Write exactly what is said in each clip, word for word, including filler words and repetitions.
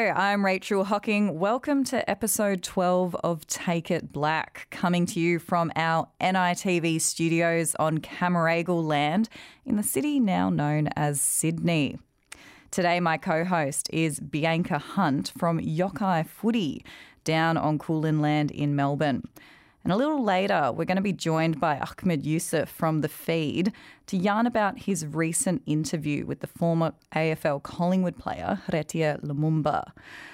I'm Rachel Hocking. Welcome to episode twelve of Take It Black, coming to you from our N I T V studios on Camaragal land in the city now known as Sydney. Today, my co-host is Bianca Hunt from Yockeye Footy down on Kulin land in Melbourne. And a little later, we're going to be joined by Ahmed Yusuf from The Feed to yarn about his recent interview with the former A F L Collingwood player, Retia Lumumba.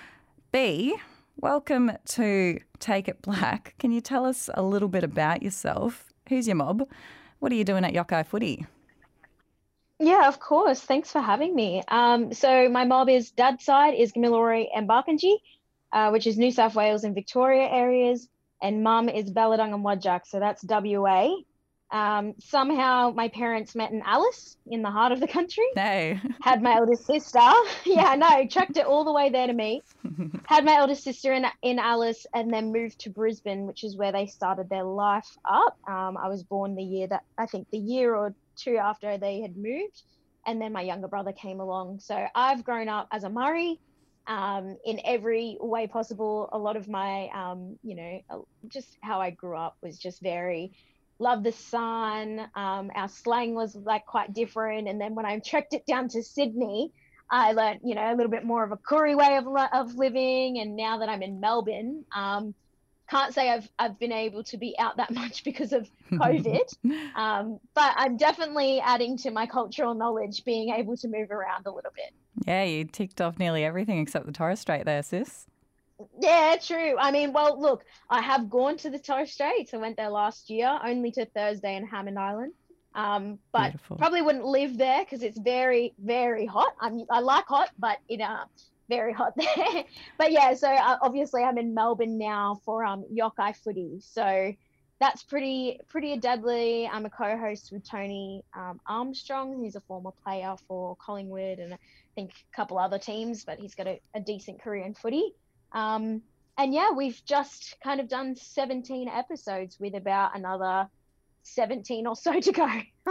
B, welcome to Take It Black. Can you tell us a little bit about yourself? Who's your mob? What are you doing at Yockeye Footy? Yeah, of course. Thanks for having me. Um, so my mob is dad's side is Gamilaroi and Barkindji, uh, which is New South Wales and Victoria areas. And mum is Belladung and Wadjak, so that's W A. Um, somehow my parents met in Alice, in the heart of the country. No. Had my eldest sister. Yeah, no, tracked it all the way there to meet. Had my eldest sister in in Alice and then moved to Brisbane, which is where they started their life up. Um, I was born the year that, I think the year or two after they had moved. And then my younger brother came along. So I've grown up as a Murray. Um, in every way possible. A lot of my, um, you know, just how I grew up was just very, love the sun. Um, our slang was like quite different. And then when I trekked it down to Sydney, I learned, you know, a little bit more of a Koori way of, of living. And now that I'm in Melbourne, um, can't say I've I've been able to be out that much because of COVID, um, but I'm definitely adding to my cultural knowledge, being able to move around a little bit. Yeah, you ticked off nearly everything except the Torres Strait there, sis. Yeah, true. I mean, well, look, I have gone to the Torres Straits. I went there last year, only to Thursday and Hammond Island, um, but Beautiful. Probably wouldn't live there because it's very, very hot. I'm, I like hot, but it uh, very hot there. But yeah, so uh, obviously I'm in Melbourne now for um Yockeye Footy. So that's pretty pretty deadly. I'm a co-host with Tony um, Armstrong, who's a former player for Collingwood and I think a couple other teams, but he's got a, a decent career in footy. Um, and yeah, we've just kind of done seventeen episodes with about another seventeen or so to go.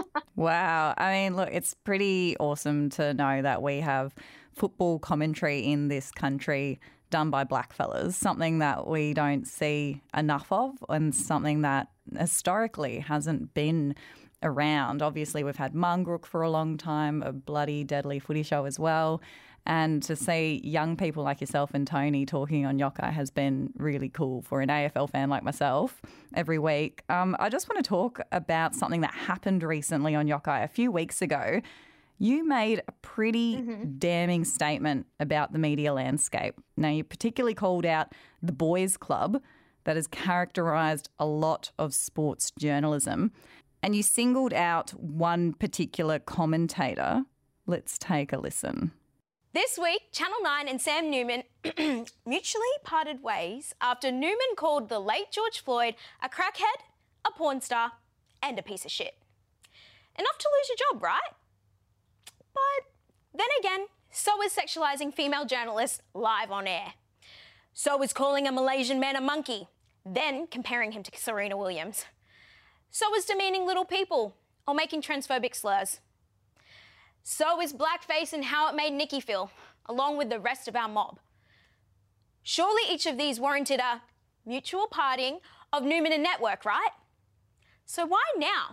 Wow. I mean, look, it's pretty awesome to know that we have football commentary in this country done by black fellas, something that we don't see enough of and something that historically hasn't been around. Obviously, we've had Mungrook for a long time, a bloody deadly footy show as well. And to see young people like yourself and Tony talking on Yockeye has been really cool for an A F L fan like myself every week. Um, I just want to talk about something that happened recently on Yockeye a few weeks ago. You made a pretty mm-hmm. damning statement about the media landscape. Now, you particularly called out the boys' club that has characterised a lot of sports journalism, and you singled out one particular commentator. Let's take a listen. This week, Channel nine and Sam Newman mutually parted ways after Newman called the late George Floyd a crackhead, a porn star, and a piece of shit. Enough to lose your job, right? But then again, so is sexualising female journalists live on air. So is calling a Malaysian man a monkey, then comparing him to Serena Williams. So is demeaning little people or making transphobic slurs. So is blackface and how it made Nikki feel, along with the rest of our mob. Surely each of these warranted a mutual parting of Newman and Network, right? So why now?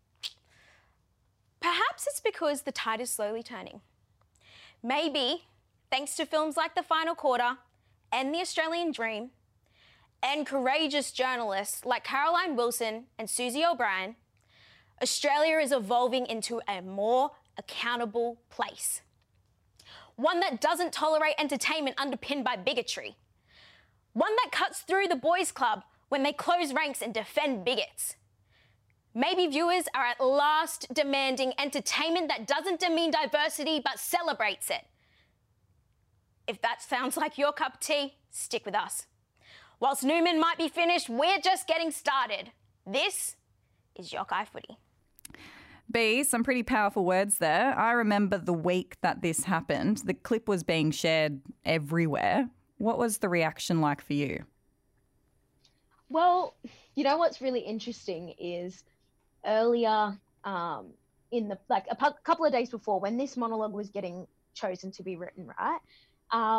Perhaps it's because the tide is slowly turning. Maybe, thanks to films like The Final Quarter and The Australian Dream, and courageous journalists like Caroline Wilson and Susie O'Brien, Australia is evolving into a more accountable place. One that doesn't tolerate entertainment underpinned by bigotry. One that cuts through the boys' club when they close ranks and defend bigots. Maybe viewers are at last demanding entertainment that doesn't demean diversity but celebrates it. If that sounds like your cup of tea, stick with us. Whilst Newman might be finished, we're just getting started. This is Yockeye Footy. B, some pretty powerful words there. I remember the week that this happened, the clip was being shared everywhere. What was the reaction like for you? Well, you know what's really interesting is earlier um, in the, like a pu- couple of days before when this monologue was getting chosen to be written, right? Um,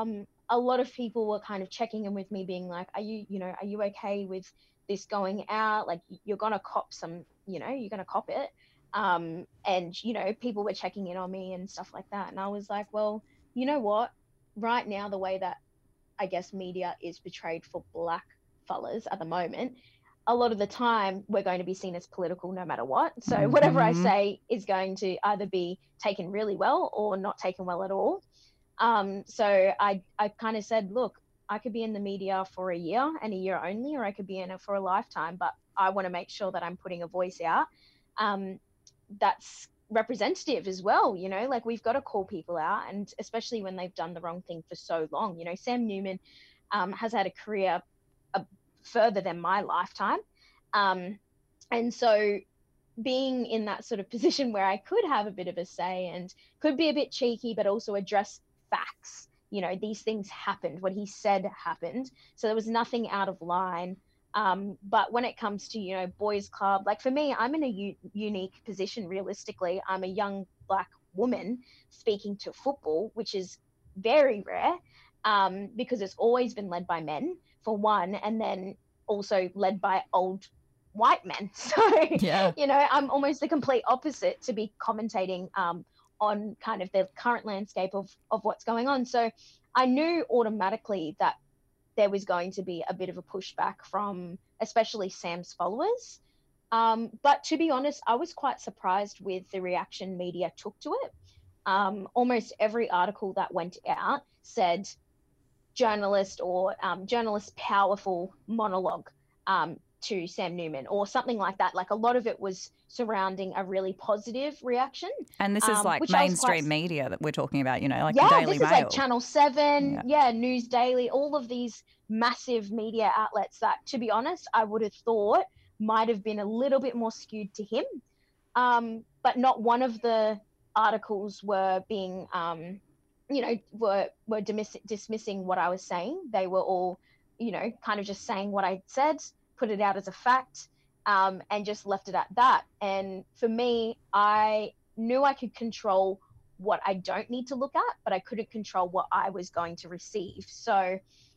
a lot of people were kind of checking in with me, being like, are you, you know, are you okay with this going out? Like, you're going to cop some, you know, you're going to cop it. Um, and, you know, people were checking in on me and stuff like that. And I was like, well, you know what? Right now, the way that I guess media is portrayed for black fellas at the moment, a lot of the time we're going to be seen as political no matter what. So mm-hmm. whatever I say is going to either be taken really well or not taken well at all. Um, so I, I kind of said, look, I could be in the media for a year and a year only, or I could be in it for a lifetime, but I want to make sure that I'm putting a voice out um, that's representative as well. You know, like, we've got to call people out, and especially when they've done the wrong thing for so long. You know, Sam Newman um, has had a career uh, further than my lifetime. Um, and so being in that sort of position where I could have a bit of a say and could be a bit cheeky, but also address facts. You know, these things happened. What he said happened. So there was nothing out of line. Um, but when it comes to, you know, boys club, like, for me, I'm in a u- unique position. Realistically, I'm a young black woman speaking to football, which is very rare, um, because it's always been led by men, for one, and then also led by old white men. So, yeah. you know, I'm almost the complete opposite to be commentating um, on kind of the current landscape of, of what's going on. So I knew automatically that there was going to be a bit of a pushback from especially Sam's followers. Um, but to be honest, I was quite surprised with the reaction media took to it. Um, almost every article that went out said journalist or um, journalist powerful monologue um, to Sam Newman or something like that. Like, a lot of it was surrounding a really positive reaction. And this is um, like mainstream quite... media that we're talking about, you know, like yeah, the Daily this Mail. is like Channel seven, yeah. yeah, News Daily, all of these massive media outlets that, to be honest, I would have thought might have been a little bit more skewed to him. Um, but not one of the articles were being, um, you know, were, were dismiss- dismissing what I was saying. They were all, you know, kind of just saying what I said, put it out as a fact, um, and just left it at that. And for me, I knew I could control what I don't need to look at, but I couldn't control what I was going to receive. So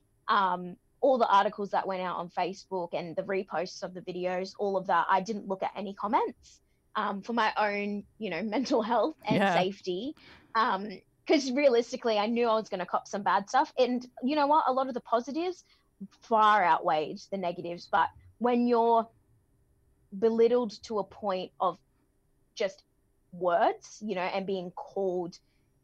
um, all the articles that went out on Facebook and the reposts of the videos, all of that, I didn't look at any comments um, for my own, you know, mental health and yeah. safety. Um, because realistically, I knew I was going to cop some bad stuff. And you know what? A lot of the positives far outweighed the negatives. But when you're belittled to a point of just words, you know, and being called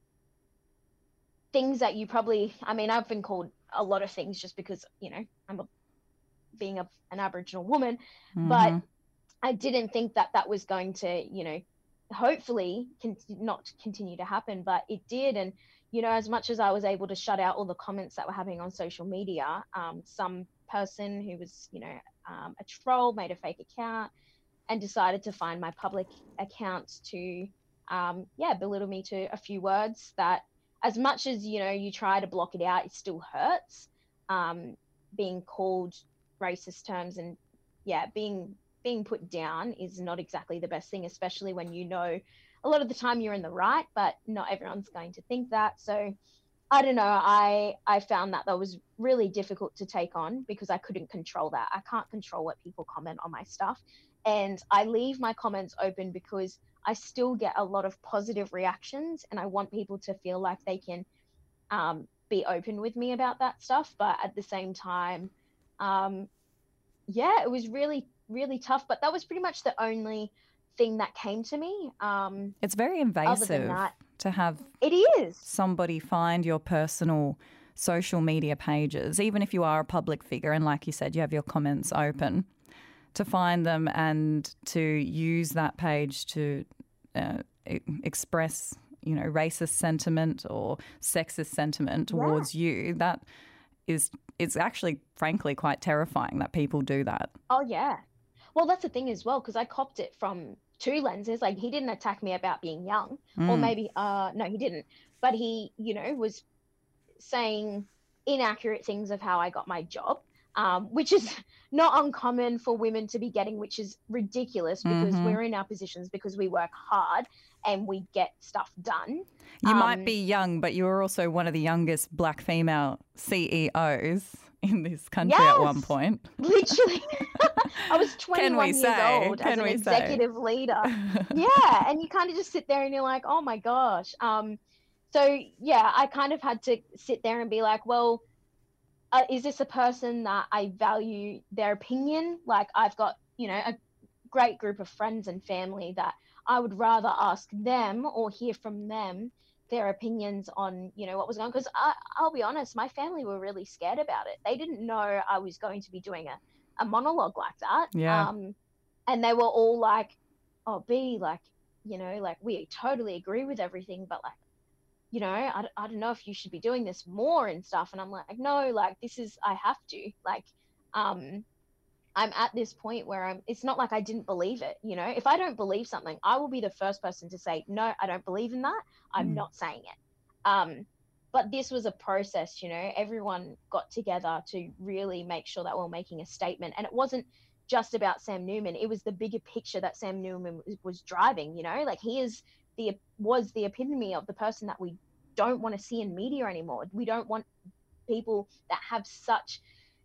things that you probably, I mean, I've been called a lot of things just because, you know, I'm a, being a, an Aboriginal woman, mm-hmm. but I didn't think that that was going to, you know, hopefully con- not continue to happen, but it did. And, you know, as much as I was able to shut out all the comments that were happening on social media, um, some person who was, you know, um, a troll made a fake account and decided to find my public accounts to, um, yeah, belittle me to a few words that, as much as, you know, you try to block it out, it still hurts. Um, being called racist terms and, yeah, being being put down is not exactly the best thing, especially when you know a lot of the time you're in the right, but not everyone's going to think that. So I don't know. I, I found that that was really difficult to take on because I couldn't control that. I can't control what people comment on my stuff. And I leave my comments open because I still get a lot of positive reactions and I want people to feel like they can um, be open with me about that stuff. But at the same time, um, yeah, it was really, really tough. But that was pretty much the only thing that came to me. Um, it's very invasive that, to have it is somebody find your personal social media pages, even if you are a public figure. And like you said, you have your comments open. To find them and to use that page to uh, express, you know, racist sentiment or sexist sentiment towards yeah. you, that is it's actually, frankly, quite terrifying that people do that. Oh, yeah. Well, that's the thing as well, because I copped it from two lenses. Like, he didn't attack me about being young, mm. or maybe, uh, no, he didn't. But he, you know, was saying inaccurate things of how I got my job. um, which is not uncommon for women to be getting, which is ridiculous because Mm-hmm. we're in our positions because we work hard and we get stuff done. You Um, might be young, but you were also one of the youngest black female C E Os in this country at one Yes. point. Literally, I was twenty-one years say? old Can as an we say? executive leader. Yeah, and you kind of just sit there and you're like, oh my gosh. Um, so yeah, I kind of had to sit there and be like, well, uh, is this a person that I value their opinion? Like I've got, you know, a great group of friends and family that I would rather ask them or hear from them their opinions on, you know, what was going on. Because I'll be honest, my family were really scared about it. They didn't know I was going to be doing a, a monologue like that. Yeah. Um, and they were all like, oh, B, like, you know, like we totally agree with everything, but like, you know, I, I don't know if you should be doing this more and stuff. And I'm like, no, like this is, I have to, like, um, I'm at this point where I'm, it's not like I didn't believe it. You know, if I don't believe something, I will be the first person to say, no, I don't believe in that. I'm Mm. not saying it. Um, but this was a process, you know, everyone got together to really make sure that we're making a statement. And it wasn't just about Sam Newman. It was the bigger picture that Sam Newman was, was driving, you know, like he is the, was the epitome of the person that we don't want to see in media anymore. We don't want people that have such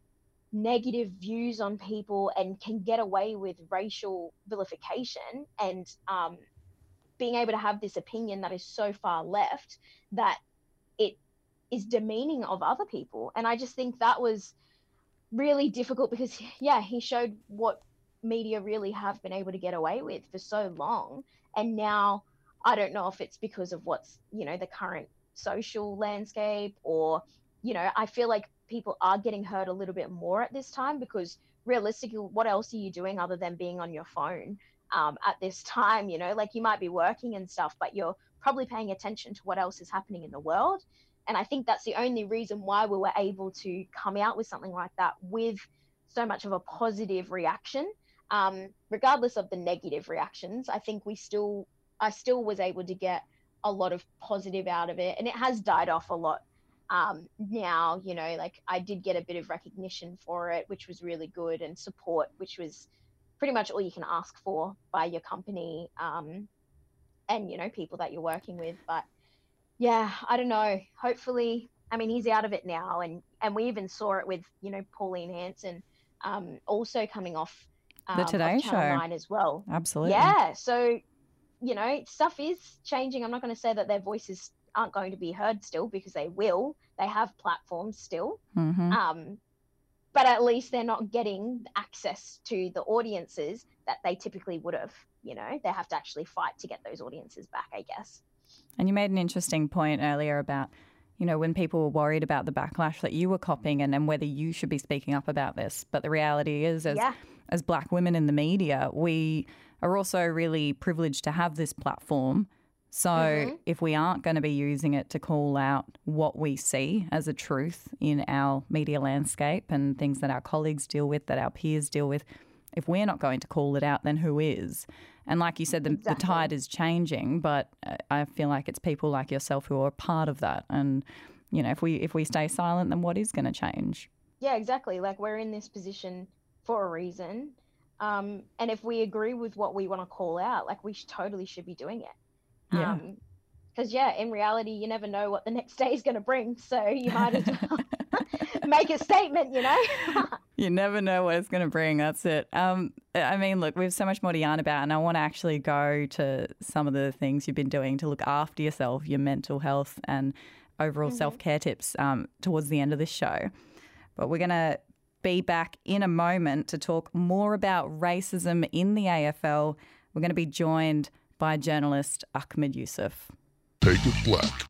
negative views on people and can get away with racial vilification and um, being able to have this opinion that is so far left that it is demeaning of other people. And I just think that was really difficult because, yeah, he showed what media really have been able to get away with for so long. And now I don't know if it's because of what's, you know, the current social landscape or, you know, I feel like people are getting hurt a little bit more at this time because realistically, what else are you doing other than being on your phone um, at this time? You know, like you might be working and stuff, but you're probably paying attention to what else is happening in the world. And I think that's the only reason why we were able to come out with something like that with so much of a positive reaction. Um, regardless of the negative reactions, I think we still, I still was able to get a lot of positive out of it. And it has died off a lot. Um, now, you know, like I did get a bit of recognition for it, which was really good, and support, which was pretty much all you can ask for by your company um, and, you know, people that you're working with. But yeah, I don't know. Hopefully, I mean, he's out of it now. And, and we even saw it with, you know, Pauline Hanson um, also coming off um, The Today of Channel Show. nine as well. Absolutely. Yeah. So, you know, stuff is changing. I'm not going to say that their voices aren't going to be heard still because they will. They have platforms still. Mm-hmm. Um, but at least they're not getting access to the audiences that they typically would have. You know, they have to actually fight to get those audiences back, I guess. And you made an interesting point earlier about, you know, when people were worried about the backlash that you were copying and, and whether you should be speaking up about this. But the reality is, as, Yeah. as black women in the media, we are also really privileged to have this platform. So Mhm. if we aren't going to be using it to call out what we see as a truth in our media landscape and things that our colleagues deal with, that our peers deal with, if we're not going to call it out, then who is? And like you said, the, Exactly. the tide is changing, but uh, I feel like it's people like yourself who are part of that. And, you know, if we if we stay silent, then what is going to change? Yeah, exactly. Like we're in this position for a reason. Um, and if we agree with what we want to call out, like we sh- totally should be doing it. Yeah. Um, because yeah, in reality, you never know what the next day is going to bring. So you might as well make a statement, you know? You never know what it's going to bring. That's it. Um, I mean, look, we have so much more to yarn about, and I want to actually go to some of the things you've been doing to look after yourself, your mental health and overall Mhm. self-care tips um, towards the end of this show. But we're going to be back in a moment to talk more about racism in the A F L. We're going to be joined by journalist Ahmed Yusuf. Take It Black.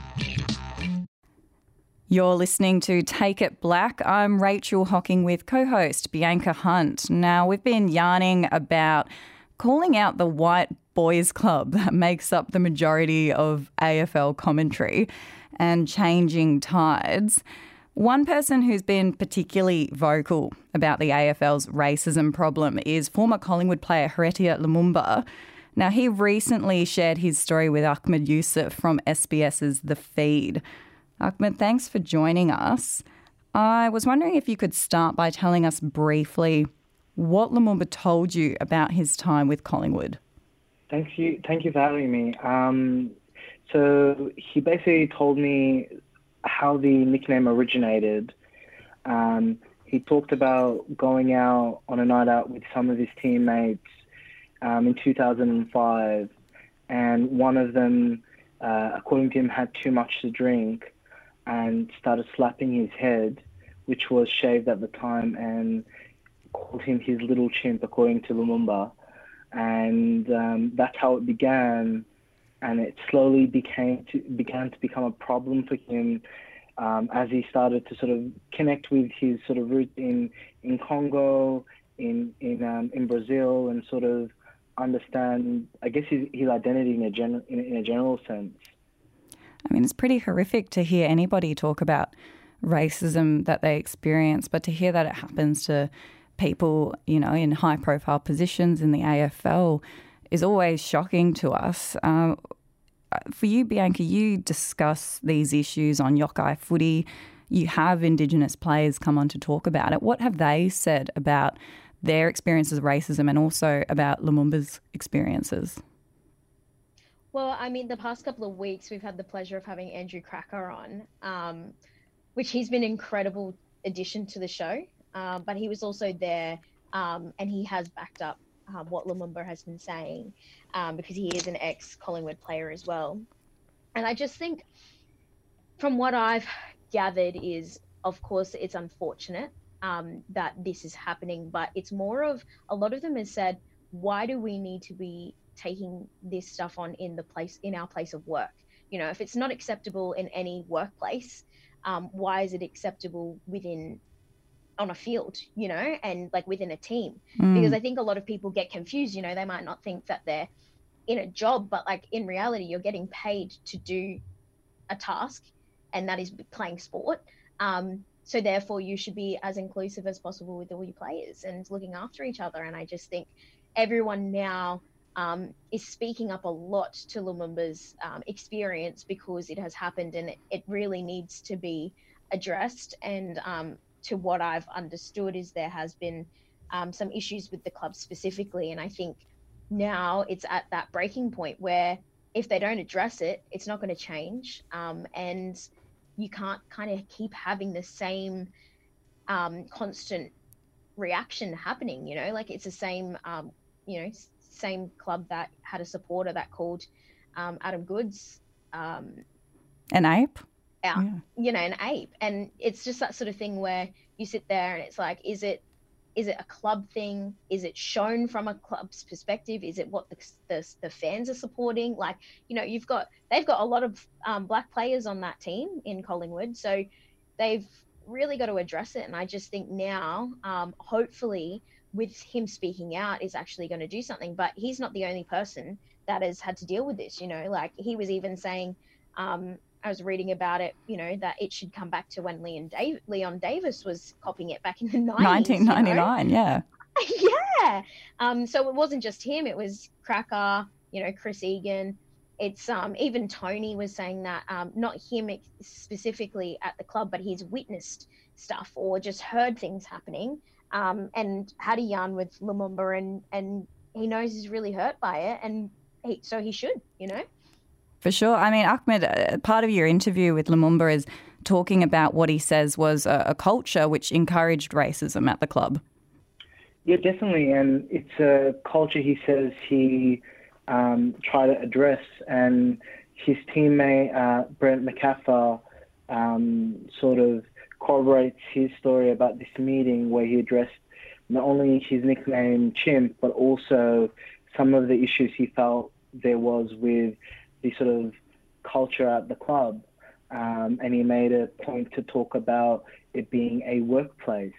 You're listening to Take It Black. I'm Rachel Hocking with co-host Bianca Hunt. Now, we've been yarning about calling out the white boys club that makes up the majority of A F L commentary and changing tides. One person who's been particularly vocal about the A F L's racism problem is former Collingwood player Heritiya Lumumba. Now, he recently shared his story with Ahmed Yusuf from SBS's The Feed. Ahmed, thanks for joining us. I was wondering if you could start by telling us briefly what Lumumba told you about his time with Collingwood. Thank you. Thank you for having me. Um, so he basically told me how the nickname originated. Um, he talked about going out on a night out with some of his teammates um, in two thousand five, and one of them, uh, according to him, had too much to drink and started slapping his head, which was shaved at the time, and called him his little chimp, according to Lumumba. And um, that's how it began, and it slowly became to, began to become a problem for him um, as he started to sort of connect with his sort of roots in in Congo, in in um, in Brazil, and sort of understand, I guess, his, his identity in a gen, in, in a general sense. I mean, it's pretty horrific to hear anybody talk about racism that they experience, but to hear that it happens to people, you know, in high-profile positions in the A F L is always shocking to us. Um, for you, Bianca, you discuss these issues on Yokai Footy. You have Indigenous players come on to talk about it. What have they said about their experiences of racism and also about Lumumba's experiences? Well, I mean, the past couple of weeks, we've had the pleasure of having Andrew Cracker on, um, which he's been an incredible addition to the show. Um, but he was also there um, and he has backed up um, what Lumumba has been saying um, because he is an ex-Collingwood player as well. And I just think from what I've gathered is, of course, it's unfortunate um, that this is happening, but it's more of, a lot of them has said, why do we need to be taking this stuff on in the place, in our place of work? You know, if it's not acceptable in any workplace, um, why is it acceptable within on a field, you know, and like within a team? Mm. Because I think a lot of people get confused, you know, they might not think that they're in a job, but like in reality, you're getting paid to do a task, and that is playing sport. Um, so therefore you should be as inclusive as possible with all your players and looking after each other. And I just think everyone now um, is speaking up a lot to Lumumba's um, experience because it has happened, and it, it really needs to be addressed. And um, to what I've understood is there has been um, some issues with the club specifically. And I think now it's at that breaking point where if they don't address it, it's not going to change. Um, and you can't kind of keep having the same um, constant reaction happening, you know, like it's the same, um, you know, same club that had a supporter that called um, Adam Goodes um, an ape. Out, yeah. You know, an ape. And it's just that sort of thing where you sit there and it's like, is it is it a club thing? Is it shown from a club's perspective? Is it what the the, the fans are supporting? Like, you know, you've got they've got a lot of um, black players on that team in Collingwood, so they've really got to address it. And I just think now, um, hopefully, with him speaking out, is actually going to do something. But he's not the only person that has had to deal with this. You know, like he was even saying. Um, I was reading about it, you know, that it should come back to when Leon, Dav- Leon Davis was copying it back in the nineties. nineteen ninety-nine, you know? yeah. yeah. Um, so it wasn't just him. It was Cracker, you know, Chris Egan. It's um, even Tony was saying that, um, not him specifically at the club, but he's witnessed stuff or just heard things happening um, and had a yarn with Lumumba, and, and he knows he's really hurt by it. And he, so he should, you know. For sure. I mean, Ahmed, uh, part of your interview with Lumumba is talking about what he says was a, a culture which encouraged racism at the club. Yeah, definitely. And it's a culture he says he um, tried to address. And his teammate, uh, Brent McCaffar, um, sort of corroborates his story about this meeting where he addressed not only his nickname Chimp, but also some of the issues he felt there was with the sort of culture at the club. Um, and he made a point to talk about it being a workplace.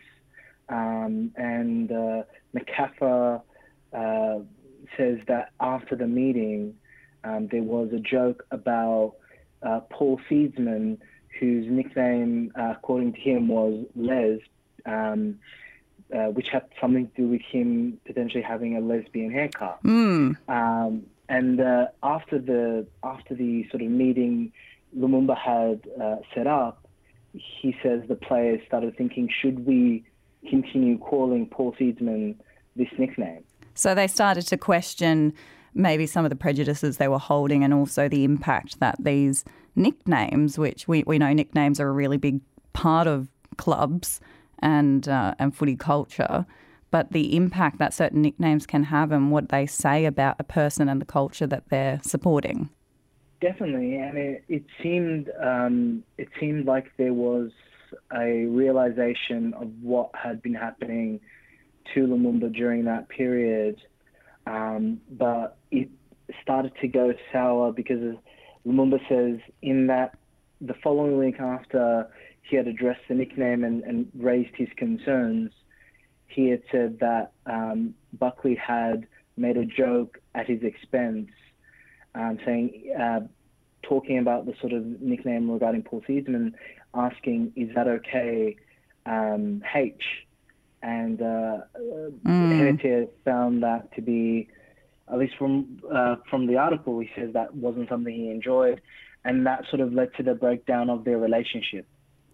Um, and uh, McCaffar uh, says that after the meeting, um, there was a joke about uh, Paul Seedsman, whose nickname, uh, according to him, was Les, um, uh, which had something to do with him potentially having a lesbian haircut. Mm. Um, And uh, after the after the sort of meeting Lumumba had uh, set up, he says the players started thinking, should we continue calling Paul Seedsman this nickname? So they started to question maybe some of the prejudices they were holding and also the impact that these nicknames, which we, we know nicknames are a really big part of clubs and uh, and footy culture, but the impact that certain nicknames can have and what they say about a person and the culture that they're supporting. Definitely, and it, it seemed um, it seemed like there was a realization of what had been happening to Lumumba during that period, um, but it started to go sour because Lumumba says in that the following week after he had addressed the nickname and, and raised his concerns, he had said that um, Buckley had made a joke at his expense, um, saying, uh, talking about the sort of nickname regarding Paul Seedsman, asking, is that okay, um, H? And uh, mm. Heritier found that to be, at least from uh, from the article, he says that wasn't something he enjoyed, and that sort of led to the breakdown of their relationship.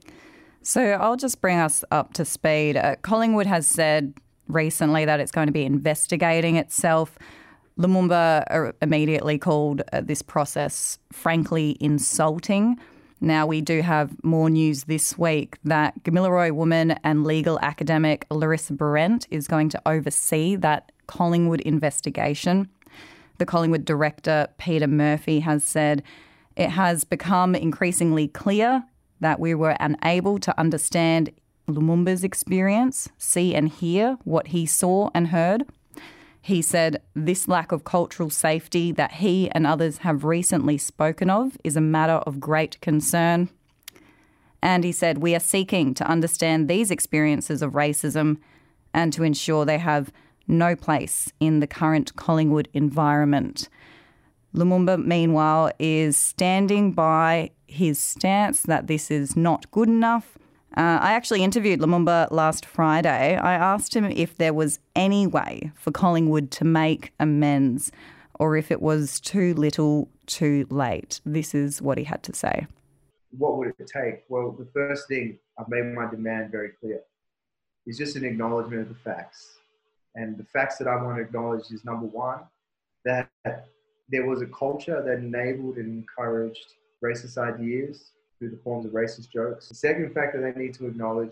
So I'll just bring us up to speed. Uh, Collingwood has said recently that it's going to be investigating itself. Lumumba immediately called uh, this process frankly insulting. Now, we do have more news this week that Gamilaroi woman and legal academic Larissa Behrendt is going to oversee that Collingwood investigation. The Collingwood director, Peter Murphy, has said it has become increasingly clear that we were unable to understand Lumumba's experience, see and hear what he saw and heard. He said this lack of cultural safety that he and others have recently spoken of is a matter of great concern. And he said we are seeking to understand these experiences of racism and to ensure they have no place in the current Collingwood environment. Lumumba, meanwhile, is standing by his stance that this is not good enough. Uh, I actually interviewed Lumumba last Friday. I asked him if there was any way for Collingwood to make amends or if it was too little, too late. This is what he had to say. What would it take? Well, the first thing, I've made my demand very clear, is just an acknowledgement of the facts. And the facts that I want to acknowledge is, number one, that there was a culture that enabled and encouraged racist ideas through the forms of racist jokes. The second fact that I need to acknowledge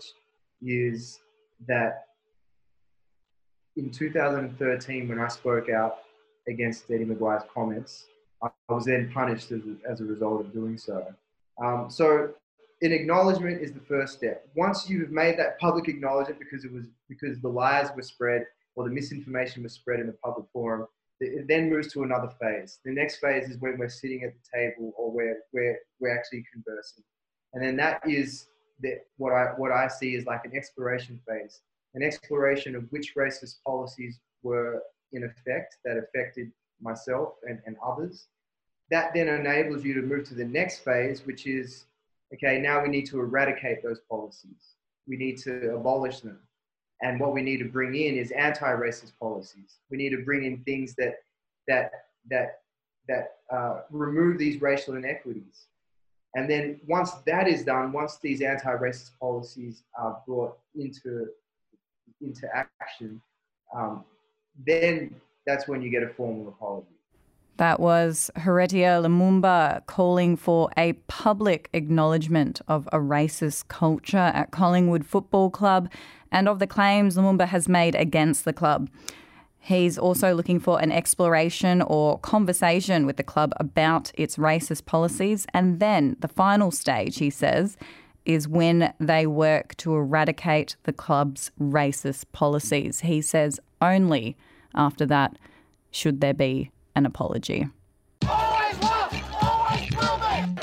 is that in two thousand thirteen, when I spoke out against Eddie Maguire's comments, I was then punished as a, as a result of doing so. Um, so an acknowledgement is the first step. Once you've made that public acknowledgement because it was because the lies were spread or the misinformation was spread in the public forum, it then moves to another phase. The next phase is when we're sitting at the table or we're, we're, we're actually conversing. And then that is the, what, I, what I see as like an exploration phase, an exploration of which racist policies were in effect that affected myself and, and others. That then enables you to move to the next phase, which is, okay, now we need to eradicate those policies. We need to abolish them. And what we need to bring in is anti-racist policies. We need to bring in things that that that that uh, remove these racial inequities. And then once that is done, once these anti-racist policies are brought into into action, um, then that's when you get a formal apology. That was Heritier Lumumba calling for a public acknowledgement of a racist culture at Collingwood Football Club and of the claims Lumumba has made against the club. He's also looking for an exploration or conversation with the club about its racist policies. And then the final stage, he says, is when they work to eradicate the club's racist policies. He says only after that should there be an apology. Always was, always will be.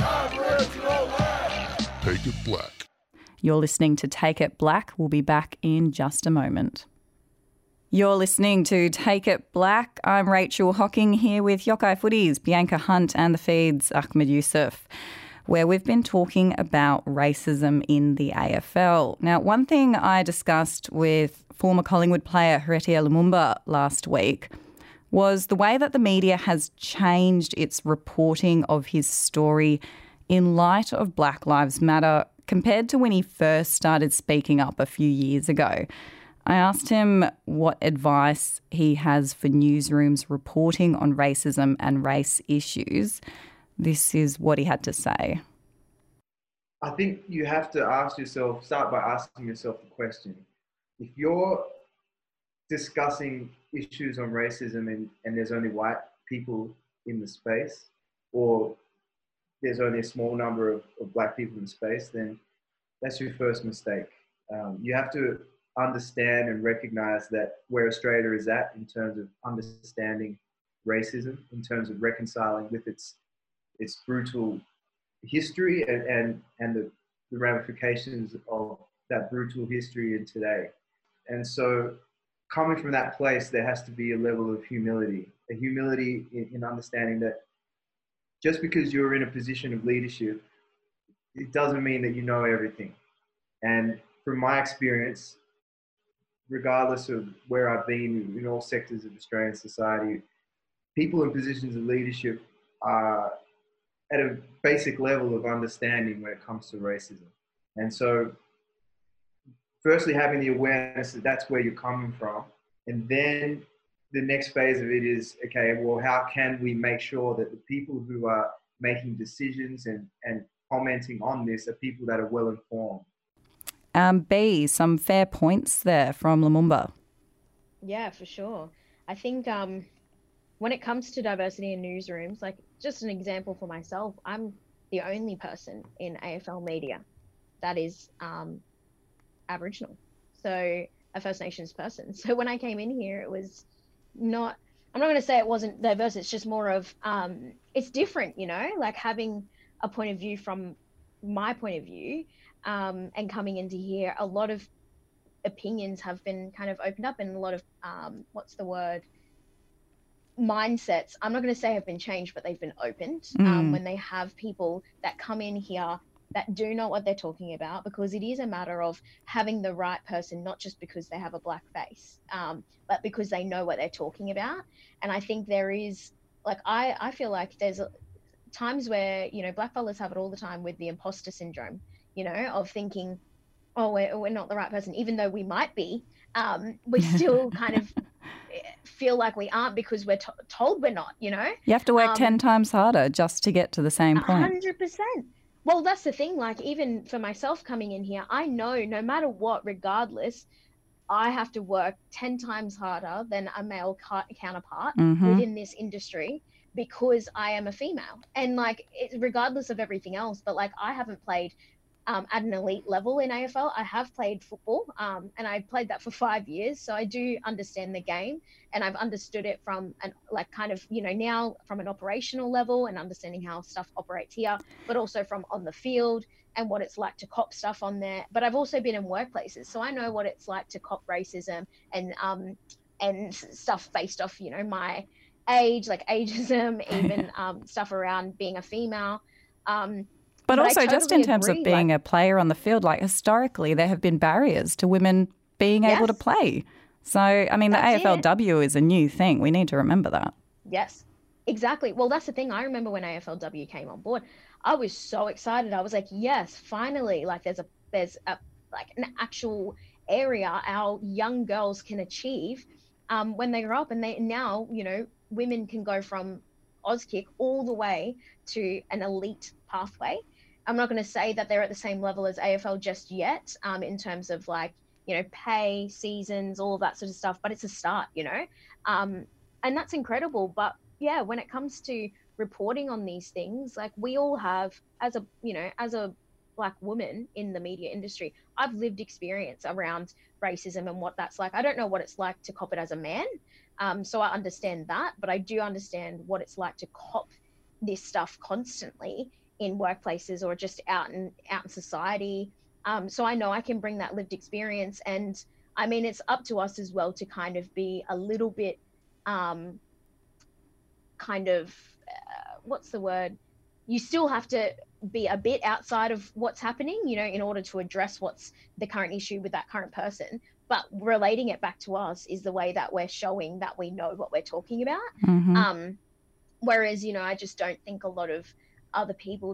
Take It Black. You're listening to Take It Black. We'll be back in just a moment. You're listening to Take It Black. I'm Rachel Hocking here with Yokai Footies, Bianca Hunt and the Feeds, Ahmed Yusuf, where we've been talking about racism in the A F L. Now, one thing I discussed with former Collingwood player Heritier Lumumba last week was the way that the media has changed its reporting of his story in light of Black Lives Matter compared to when he first started speaking up a few years ago. I asked him what advice he has for newsrooms reporting on racism and race issues. This is what he had to say. I think you have to ask yourself, start by asking yourself the question. If you're discussing issues on racism and, and there's only white people in the space, or there's only a small number of, of black people in the space, then that's your first mistake. Um, you have to understand and recognize that where Australia is at in terms of understanding racism, in terms of reconciling with its its brutal history and, and, and the, the ramifications of that brutal history in today. And so coming from that place, there has to be a level of humility, a humility in, in understanding that just because you're in a position of leadership, it doesn't mean that you know everything. And from my experience, regardless of where I've been in all sectors of Australian society, people in positions of leadership are at a basic level of understanding when it comes to racism. And so firstly, having the awareness that that's where you're coming from. And then the next phase of it is, okay, well, how can we make sure that the people who are making decisions and, and commenting on this are people that are well informed? Um, B, some fair points there from Lumumba. Yeah, for sure. I think um, when it comes to diversity in newsrooms, like just an example for myself, I'm the only person in A F L media that is um, Aboriginal, so a First Nations person. So when I came in here, it was not, I'm not going to say it wasn't diverse, it's just more of, um, it's different, you know, like having a point of view from my point of view. Um, and coming into here, a lot of opinions have been kind of opened up, and a lot of, um, what's the word, mindsets, I'm not going to say have been changed, but they've been opened mm. um, when they have people that come in here that do know what they're talking about, because it is a matter of having the right person, not just because they have a black face, um, but because they know what they're talking about. And I think there is, like, I, I feel like there's times where, you know, blackfellas have it all the time with the imposter syndrome, you know, of thinking, oh, we're, we're not the right person, even though we might be, um, we still kind of feel like we aren't because we're to- told we're not, you know? You have to work um, ten times harder just to get to the same point. one hundred percent. Well, that's the thing, like, even for myself coming in here, I know no matter what, regardless, I have to work ten times harder than a male ca- counterpart mm-hmm. within this industry, because I am a female. And like, it, regardless of everything else, but like, I haven't played um, at an elite level in A F L. I have played football um, and I played that for five years. So I do understand the game, and I've understood it from an, like kind of, you know, now from an operational level and understanding how stuff operates here, but also from on the field and what it's like to cop stuff on there. But I've also been in workplaces, so I know what it's like to cop racism and, um, and stuff based off, you know, my age, like ageism, even um, stuff around being a female. Um, but, but also totally just in terms agree, of being like, a player on the field, like historically there have been barriers to women being yes. able to play. So, I mean, the that's A F L W it. is a new thing. We need to remember that. Yes, exactly. Well, that's the thing. I remember when A F L W came on board, I was so excited. I was like, yes, finally, like there's a, there's a, like an actual area our young girls can achieve um, when they grow up. And they now, you know, women can go from Auskick all the way to an elite pathway. I'm not going to say that they're at the same level as A F L just yet um, in terms of like, you know, pay, seasons, all of that sort of stuff, but it's a start, you know, um, and that's incredible. But yeah, when it comes to reporting on these things, like we all have, as a, you know, as a black woman in the media industry, I've lived experience around racism and what that's like. I don't know what it's like to cop it as a man. Um, so I understand that, but I do understand what it's like to cop this stuff constantly in workplaces or just out in, out in society. Um, so I know I can bring that lived experience, and I mean, it's up to us as well to kind of be a little bit, um, kind of, uh, what's the word? You still have to be a bit outside of what's happening, you know, in order to address what's the current issue with that current person. But relating it back to us is the way that we're showing that we know what we're talking about. Mm-hmm. Um, whereas, you know, I just don't think a lot of other people that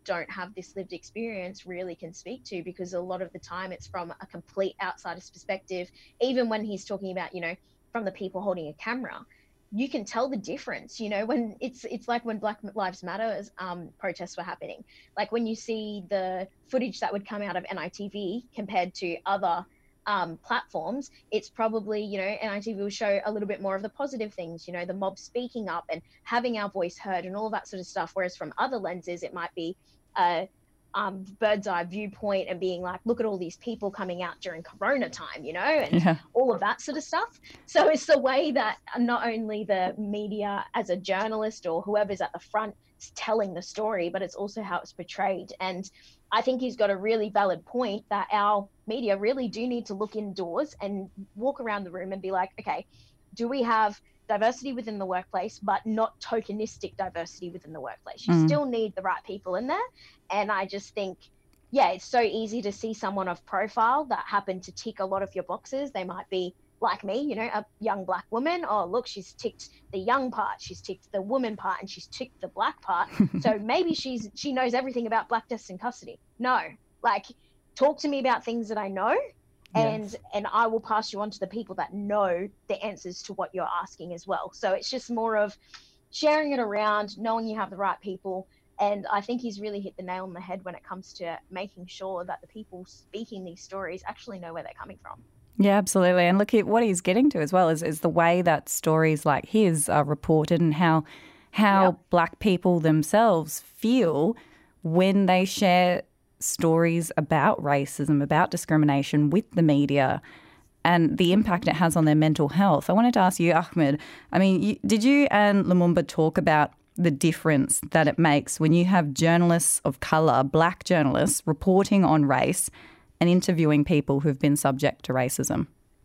don't have this lived experience really can speak to, because a lot of the time it's from a complete outsider's perspective. Even when he's talking about, you know, from the people holding a camera, you can tell the difference, you know, when it's it's like when Black Lives Matter um, protests were happening. Like when you see the footage that would come out of N I T V compared to other um, platforms, it's probably, you know, N I T V will show a little bit more of the positive things, you know, the mob speaking up and having our voice heard and all that sort of stuff. Whereas from other lenses, it might be a um, bird's eye viewpoint and being like, look at all these people coming out during Corona time, you know, and Yeah. all of that sort of stuff. So it's the way that not only the media as a journalist or whoever's at the front is telling the story, but it's also how it's portrayed. And I think he's got a really valid point that our media really do need to look indoors and walk around the room and be like, okay, do we have diversity within the workplace, but not tokenistic diversity within the workplace? You Mm. still need the right people in there. And I just think, yeah, it's so easy to see someone of profile that happen to tick a lot of your boxes. They might be like me, you know, a young Black woman. Oh, look, she's ticked the young part, she's ticked the woman part, and she's ticked the Black part. So maybe she's she knows everything about Black deaths in custody. No, like, talk to me about things that I know, and Yes. and I will pass you on to the people that know the answers to what you're asking as well. So it's just more of sharing it around, knowing you have the right people. And I think he's really hit the nail on the head when it comes to making sure that the people speaking these stories actually know where they're coming from. Yeah, absolutely. And look, at what he's getting to as well is, is the way that stories like his are reported and how how Yep. Black people themselves feel when they share stories about racism, about discrimination with the media, and the impact it has on their mental health. I wanted to ask you, Ahmed, I mean, you, did you and Lumumba talk about the difference that it makes when you have journalists of colour, Black journalists, reporting on race and interviewing people who've been subject to racism?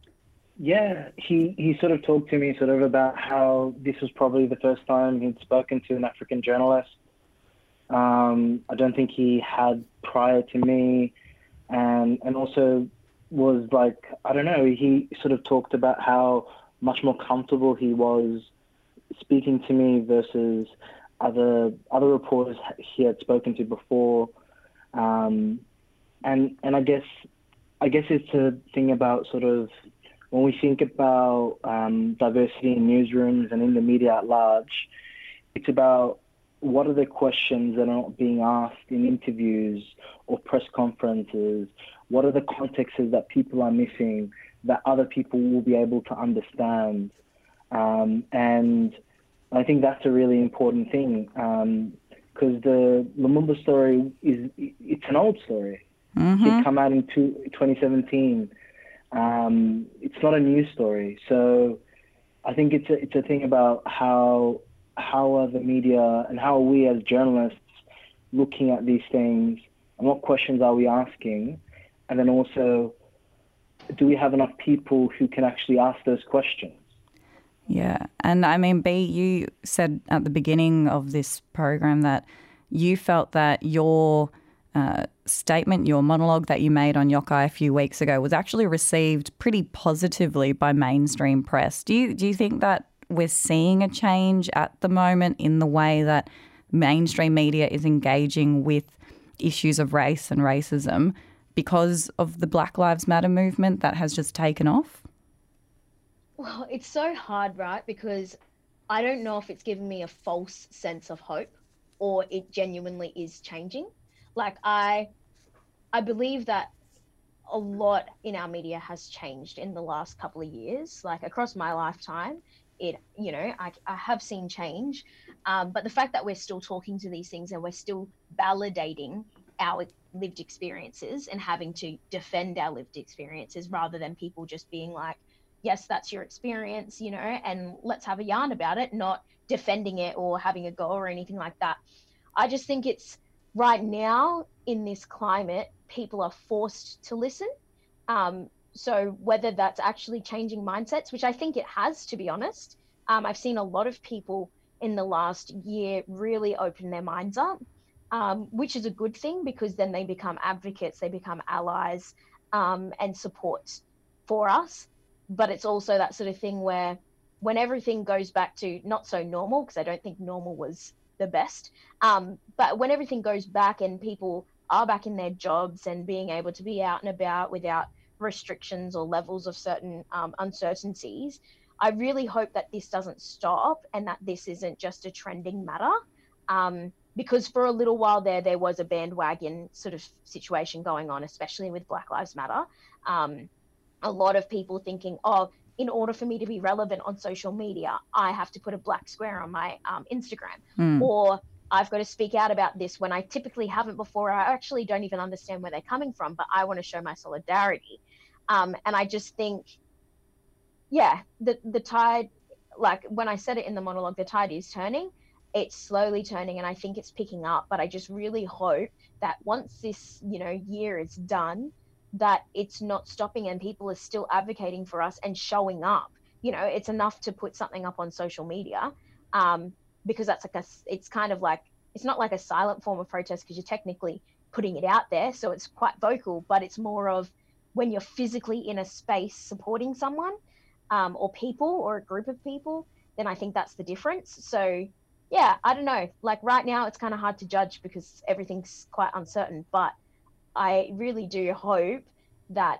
Yeah, he, he sort of talked to me sort of about how this was probably the first time he'd spoken to an African journalist. Um, I don't think he had prior to me, and and also was like, I don't know, he sort of talked about how much more comfortable he was speaking to me versus other other reporters he had spoken to before. Um, and and I guess I guess it's a thing about sort of when we think about um, diversity in newsrooms and in the media at large, it's about what are the questions that are not being asked in interviews or press conferences? What are the contexts that people are missing that other people will be able to understand? Um, and I think that's a really important thing, because um, the Lumumba story is it's an old story. Mm-hmm. It came out in two, twenty seventeen. Um, it's not a new story. So I think it's a, it's a thing about how how are the media and how are we as journalists looking at these things, and what questions are we asking, and then also, do we have enough people who can actually ask those questions? Yeah. And I mean, B, you said at the beginning of this program that you felt that your uh, statement, your monologue that you made on Yokai a few weeks ago was actually received pretty positively by mainstream press. Do you, do you think that we're seeing a change at the moment in the way that mainstream media is engaging with issues of race and racism because of the Black Lives Matter movement that has just taken off? Well, it's so hard, right? Because I don't know if it's given me a false sense of hope or it genuinely is changing. Like I, I believe that a lot in our media has changed in the last couple of years. Like across my lifetime, it, you know, I, I have seen change. Um, but the fact that we're still talking to these things and we're still validating our lived experiences and having to defend our lived experiences rather than people just being like, yes, that's your experience, you know, and let's have a yarn about it, not defending it or having a go or anything like that. I just think it's right now in this climate, people are forced to listen. Um, so whether that's actually changing mindsets, which I think it has, to be honest, um, I've seen a lot of people in the last year really open their minds up, um, which is a good thing because then they become advocates, they become allies, um, and support for us. But it's also that sort of thing where when everything goes back to not so normal, because I don't think normal was the best. Um, but when everything goes back and people are back in their jobs and being able to be out and about without restrictions or levels of certain um, uncertainties, I really hope that this doesn't stop and that this isn't just a trending matter. Um, because for a little while there, there was a bandwagon sort of situation going on, especially with Black Lives Matter. Um, a lot of people thinking, oh, in order for me to be relevant on social media, I have to put a black square on my um, Instagram, Mm. or I've got to speak out about this when I typically haven't before. I actually don't even understand where they're coming from, but I want to show my solidarity. Um, and I just think, yeah, the, the tide, like when I said it in the monologue, the tide is turning. It's slowly turning, and I think it's picking up. But I just really hope that once this, you know, year is done, that it's not stopping and people are still advocating for us and showing up. You know, it's enough to put something up on social media, um, because that's like a, it's kind of like, it's not like a silent form of protest because you're technically putting it out there. So it's quite vocal, but it's more of when you're physically in a space supporting someone um, or people or a group of people, then I think that's the difference. So yeah, I don't know. Like right now it's kind of hard to judge because everything's quite uncertain, but I really do hope that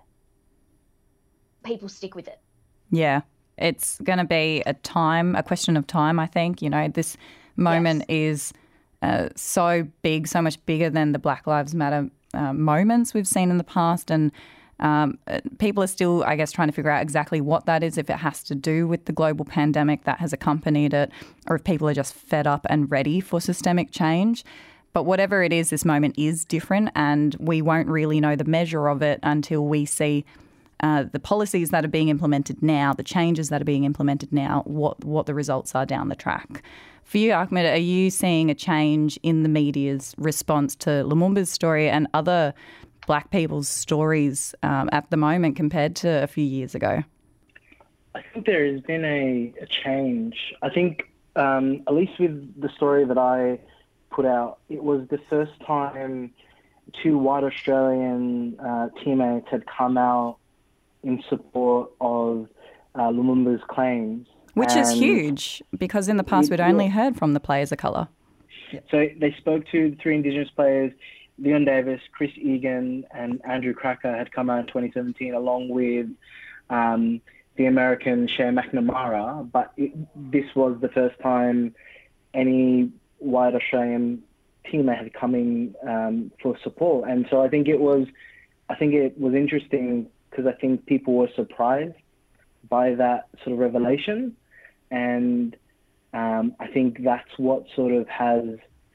people stick with it. Yeah, it's going to be a time, a question of time, I think. You know, this moment Yes. is uh, so big, so much bigger than the Black Lives Matter uh, moments we've seen in the past. And um, uh, people are still, I guess, trying to figure out exactly what that is, if it has to do with the global pandemic that has accompanied it, or if people are just fed up and ready for systemic change. But whatever it is, this moment is different, and we won't really know the measure of it until we see uh, the policies that are being implemented now, the changes that are being implemented now, what what the results are down the track. For you, Ahmed, are you seeing a change in the media's response to Lumumba's story and other Black people's stories um, at the moment compared to a few years ago? I think there has been a, a change. I think, um, at least with the story that I put out, it was the first time two white Australian uh, teammates had come out in support of uh, Lumumba's claims. Which is And huge, because in the past we'd only heard from the players of colour. So they spoke to the three Indigenous players. Leon Davis, Chris Egan, and Andrew Cracker had come out in twenty seventeen, along with um, the American Shea McNamara. But it, this was the first time any white Australian teammate had come in um, for support. And so I think it was, I think it was interesting because I think people were surprised by that sort of revelation. And um, I think that's what sort of has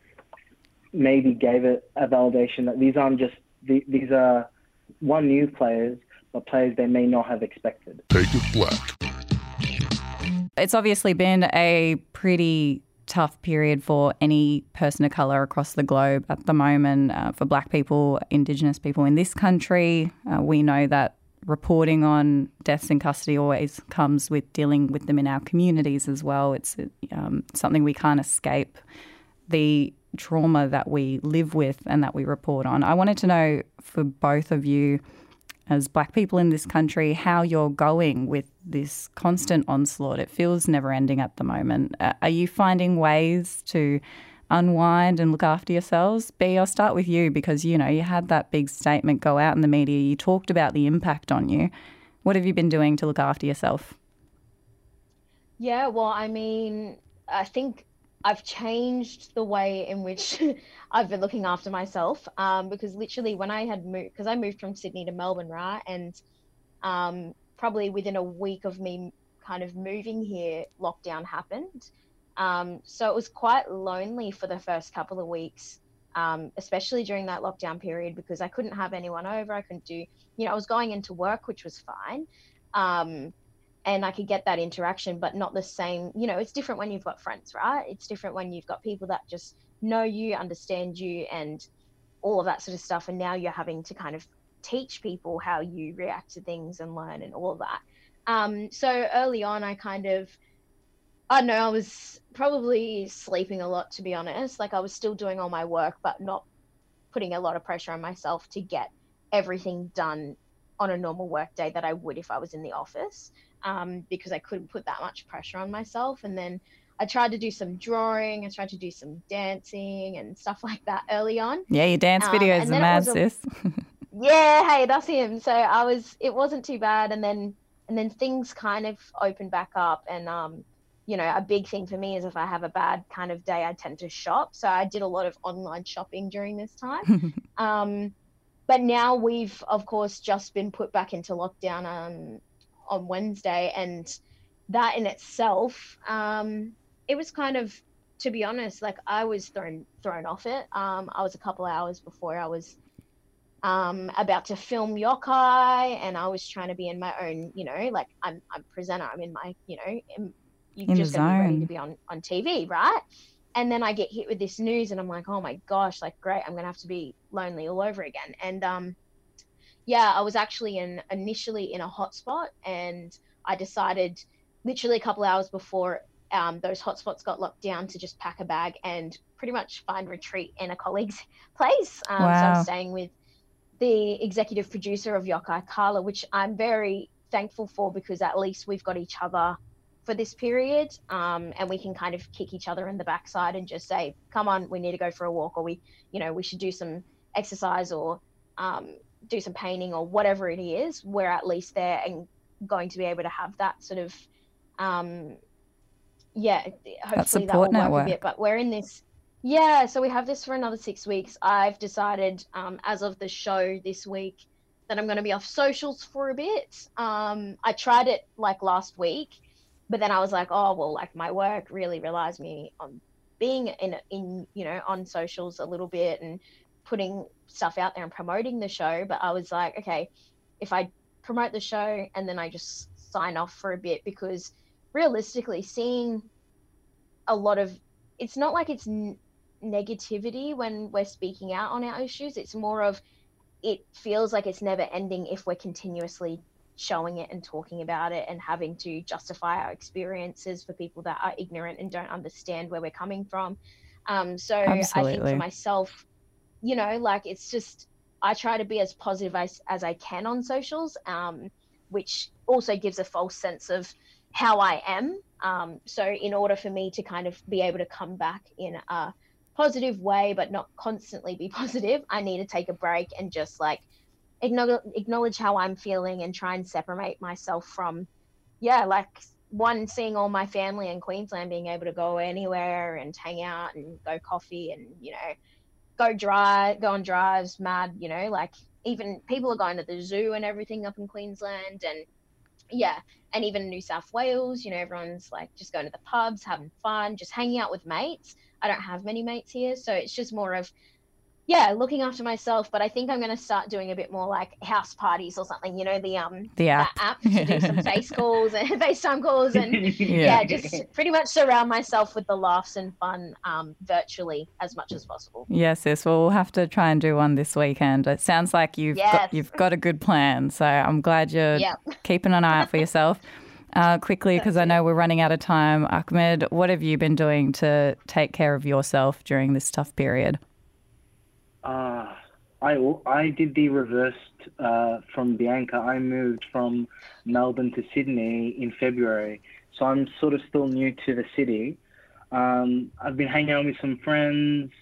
maybe gave it a validation that these aren't just, these are one, new players, but players they may not have expected. Take it black. It's obviously been a pretty tough period for any person of colour across the globe at the moment, uh, for Black people, Indigenous people in this country. Uh, we know that reporting on deaths in custody always comes with dealing with them in our communities as well. It's um, something we can't escape, the trauma that we live with and that we report on. I wanted to know for both of you, as Black people in this country, how you're going with this constant onslaught. It feels never ending at the moment. Uh, are you finding ways to unwind and look after yourselves? B, I'll start with you because, you know, you had that big statement go out in the media. You talked about the impact on you. What have you been doing to look after yourself? Yeah, well, I mean, I think I've changed the way in which I've been looking after myself, um, because literally when I had moved, because I moved from Sydney to Melbourne, right? And um, probably within a week of me kind of moving here, lockdown happened. Um, so it was quite lonely for the first couple of weeks, um, especially during that lockdown period, because I couldn't have anyone over. I couldn't do, you know, I was going into work, which was fine. Um, and I could get that interaction, but not the same, you know, it's different when you've got friends, right? It's different when you've got people that just know you, understand you, and all of that sort of stuff. And now you're having to kind of teach people how you react to things and learn and all of that. Um, so early on, I kind of, I don't know, I was probably sleeping a lot, to be honest. Like I was still doing all my work, but not putting a lot of pressure on myself to get everything done on a normal work day that I would if I was in the office, um, because I couldn't put that much pressure on myself. And then I tried to do some drawing. I tried to do some dancing and stuff like that early on. Yeah, your dance Um, videos and are then it mad, was a- sis. Yeah, hey, that's him. So I was, it wasn't too bad. And then, and then things kind of opened back up. And, um, you know, a big thing for me is if I have a bad kind of day, I tend to shop. So I did a lot of online shopping during this time. um, but now we've, of course, just been put back into lockdown um, on Wednesday. And that in itself, um, it was kind of, to be honest, like I was thrown thrown off it. Um, I was a couple hours before I was um, about to film Yokai, and I was trying to be in my own, you know, like I'm I'm presenter. I'm in my, you know, in, you're In just the gonna be ready zone. to be on on T V, right? And then I get hit with this news, and I'm like, oh my gosh, like great, I'm gonna have to be lonely all over again. And um, yeah, I was actually in initially in a hotspot, and I decided literally a couple hours before um, those hotspots got locked down to just pack a bag and pretty much find retreat in a colleague's place. Um, So Wow. I'm staying with the executive producer of Yokai, Carla, which I'm very thankful for because at least we've got each other for this period, um, and we can kind of kick each other in the backside and just say, come on, we need to go for a walk, or we, you know, we should do some exercise or um, do some painting or whatever it is. We're at least there and going to be able to have that sort of, um, yeah, hopefully that will support work network. a bit. But we're in this, yeah, so we have this for another six weeks. I've decided um, as of the show this week that I'm going to be off socials for a bit. Um, I tried it like last week, but then I was like, oh, well, like my work really relies me on being in, in, you know, on socials a little bit and putting stuff out there and promoting the show. But I was like, okay, if I promote the show and then I just sign off for a bit, because realistically seeing a lot of, it's not like it's n- negativity when we're speaking out on our issues. It's more of, it feels like it's never ending if we're continuously showing it and talking about it and having to justify our experiences for people that are ignorant and don't understand where we're coming from. Um, so I think Absolutely. for myself, you know, like it's just, I try to be as positive as, as I can on socials, um, which also gives a false sense of how I am. Um, so in order for me to kind of be able to come back in a positive way, but not constantly be positive, I need to take a break and just like acknowledge, acknowledge how I'm feeling and try and separate myself from, yeah, like one, seeing all my family in Queensland, being able to go anywhere and hang out and go coffee and, you know, go drive, go on drives, mad, you know, like even people are going to the zoo and everything up in Queensland, and yeah, and even New South Wales, you know, everyone's like just going to the pubs, having fun, just hanging out with mates. I don't have many mates here, so it's just more of, yeah, looking after myself. But I think I'm going to start doing a bit more like house parties or something, you know, the um The app. that app to do some face calls and FaceTime calls and Yeah. yeah, just pretty much surround myself with the laughs and fun um virtually as much as possible. Yes, yes. Well, we'll have to try and do one this weekend. It sounds like you've Yes. got you've got a good plan. So I'm glad you're Yeah. keeping an eye out for yourself. Uh, quickly, because I know we're running out of time. Ahmed, what have you been doing to take care of yourself during this tough period? Uh, I, I did the reversed uh, from Bianca. I moved from Melbourne to Sydney in February. So I'm sort of still new to the city. Um, I've been hanging out with some friends,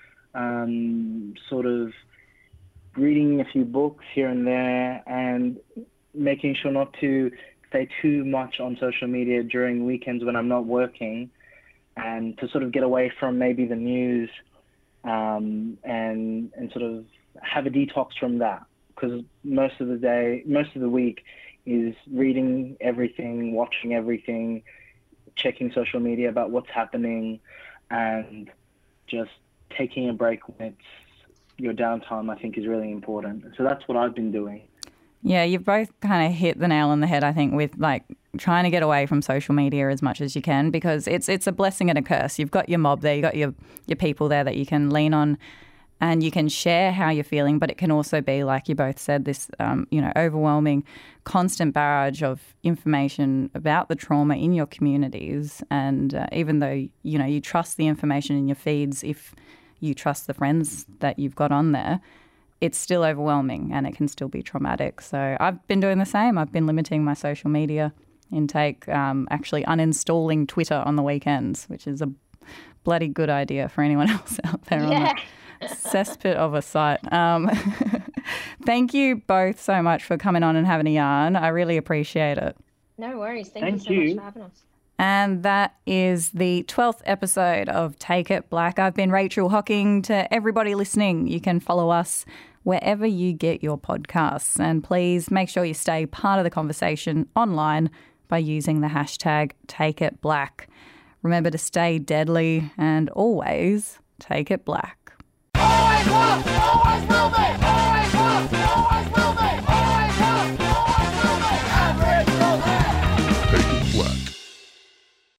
um, sort of reading a few books here and there, and making sure not to stay too much on social media during weekends when I'm not working, and to sort of get away from maybe the news um, and and sort of have a detox from that, because most of the day, most of the week is reading everything, watching everything, checking social media about what's happening, and just taking a break when it's your downtime, I think, is really important. So that's what I've been doing. Yeah, you've both kind of hit the nail on the head, I think, with like trying to get away from social media as much as you can, because it's it's a blessing and a curse. You've got your mob there, you've got your, your people there that you can lean on, and you can share how you're feeling, but it can also be, like you both said, this um, you know, overwhelming, constant barrage of information about the trauma in your communities. And uh, even though, you know, you trust the information in your feeds, if you trust the friends that you've got on there, it's still overwhelming and it can still be traumatic. So I've been doing the same. I've been limiting my social media Intake um, actually uninstalling Twitter on the weekends, which is a bloody good idea for anyone else out there Yeah. on that cesspit of a site. Um, thank you both so much for coming on and having a yarn. I really appreciate it. No worries. Thank, Thank you so you. much for having us. And that is the twelfth episode of Take It Black. I've been Rachel Hocking. To everybody listening, you can follow us wherever you get your podcasts. And please make sure you stay part of the conversation online by using the hashtag Take It Black. Remember to stay deadly and always take it black. Always was, always will be.